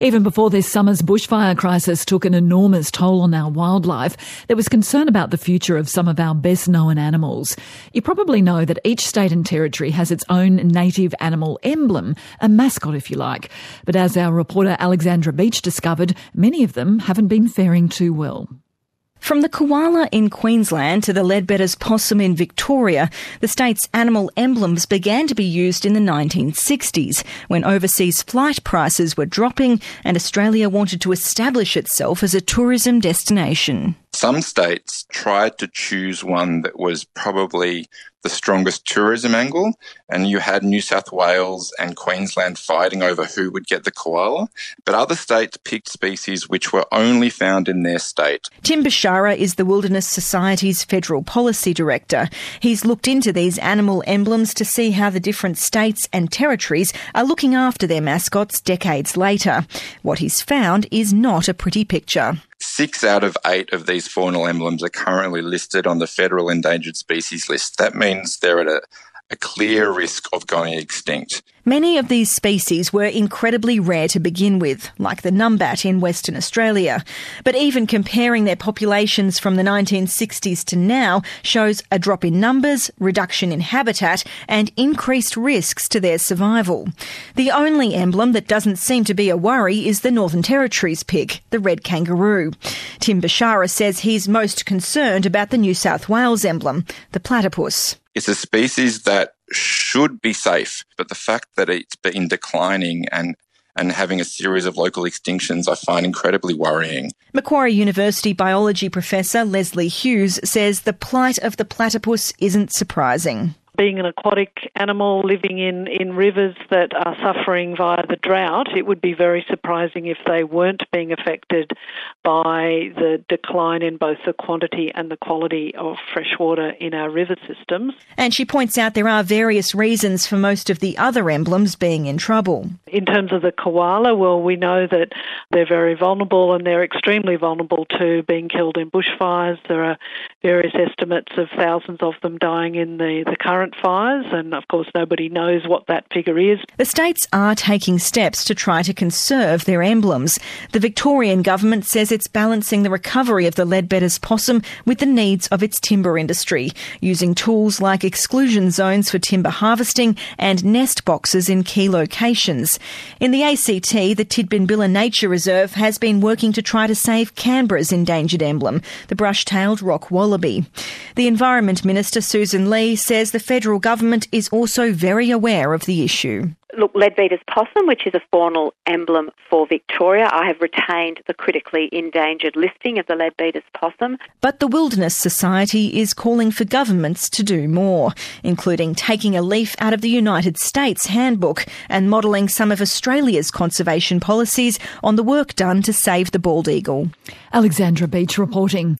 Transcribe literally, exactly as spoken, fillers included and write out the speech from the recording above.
Even before this summer's bushfire crisis took an enormous toll on our wildlife, there was concern about the future of some of our best-known animals. You probably know that each state and territory has its own native animal emblem, a mascot if you like. But as our reporter Alexandra Beach discovered, many of them haven't been faring too well. From the koala in Queensland to the Leadbeater's possum in Victoria, the state's animal emblems began to be used in the nineteen sixties, when overseas flight prices were dropping and Australia wanted to establish itself as a tourism destination. Some states tried to choose one that was probably the strongest tourism angle, and you had New South Wales and Queensland fighting over who would get the koala, but other states picked species which were only found in their state. Tim Bashara is the Wilderness Society's Federal Policy Director. He's looked into these animal emblems to see how the different states and territories are looking after their mascots decades later. What he's found is not a pretty picture. Six out of eight of these faunal emblems are currently listed on the Federal Endangered Species List. That means they're at a, a clear risk of going extinct. Many of these species were incredibly rare to begin with, like the numbat in Western Australia. But even comparing their populations from the nineteen sixties to now shows a drop in numbers, reduction in habitat, and increased risks to their survival. The only emblem that doesn't seem to be a worry is the Northern Territory's pick, the red kangaroo. Tim Bashara says he's most concerned about the New South Wales emblem, the platypus. It's a species that should be safe, but the fact that it's been declining and and having a series of local extinctions I find incredibly worrying. Macquarie University biology professor Leslie Hughes says the plight of the platypus isn't surprising. Being an aquatic animal living in, in rivers that are suffering via the drought, it would be very surprising if they weren't being affected by the decline in both the quantity and the quality of fresh water in our river systems. And she points out there are various reasons for most of the other emblems being in trouble. In terms of the koala, well, we know that they're very vulnerable and they're extremely vulnerable to being killed in bushfires. There are various estimates of thousands of them dying in the, the current fires, and of course nobody knows what that figure is. The states are taking steps to try to conserve their emblems. The Victorian government says it's balancing the recovery of the Leadbeater's possum with the needs of its timber industry, using tools like exclusion zones for timber harvesting and nest boxes in key locations. In the A C T, the Tidbinbilla Nature Reserve has been working to try to save Canberra's endangered emblem, the brush-tailed rock wallaby. The Environment Minister, Susan Lee, says the federal government is also very aware of the issue. Look, Leadbeater's possum, which is a faunal emblem for Victoria, I have retained the critically endangered listing of the Leadbeater's possum. But the Wilderness Society is calling for governments to do more, including taking a leaf out of the United States handbook and modelling some of Australia's conservation policies on the work done to save the bald eagle. Alexandra Beach reporting.